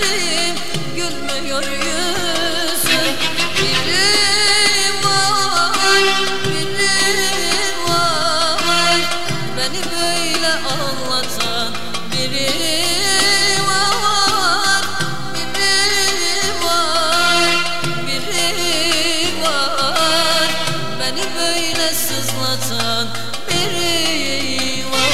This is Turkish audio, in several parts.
gözlerim, gülmüyor yüzüm. Biri var, biri var, beni böyle ağlatan biri var, biri var, biri var, beni böyle sızlatan biri var.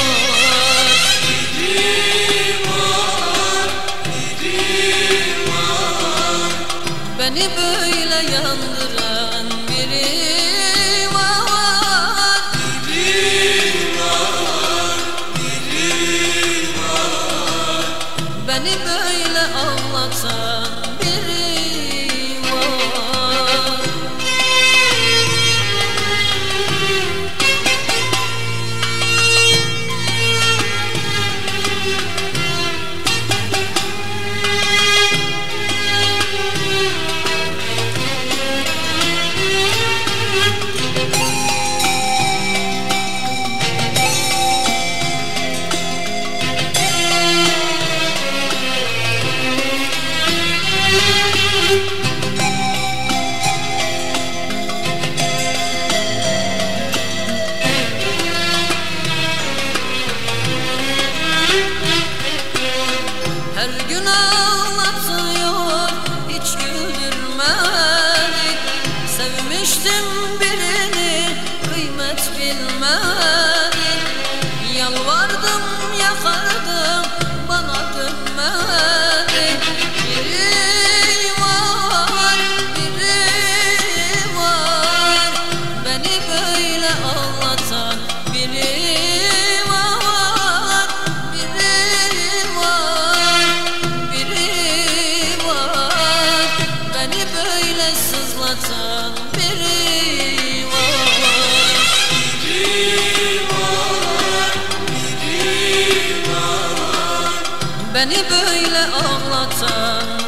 Beni böyle yandıran biri var, biri var, biri var, beni böyle ağlatan biri var. Her gün ağlatıyor, hiç güldürmedi. Sevmiştim birini, kıymet bilmedi. Yalvardım, yakardım, bana dönmedi. Biri var, biri var, beni böyle ağlatan biri var, biri var, biri var, beni böyle sızlatan biri var. Biri var, biri var, beni böyle ağlatan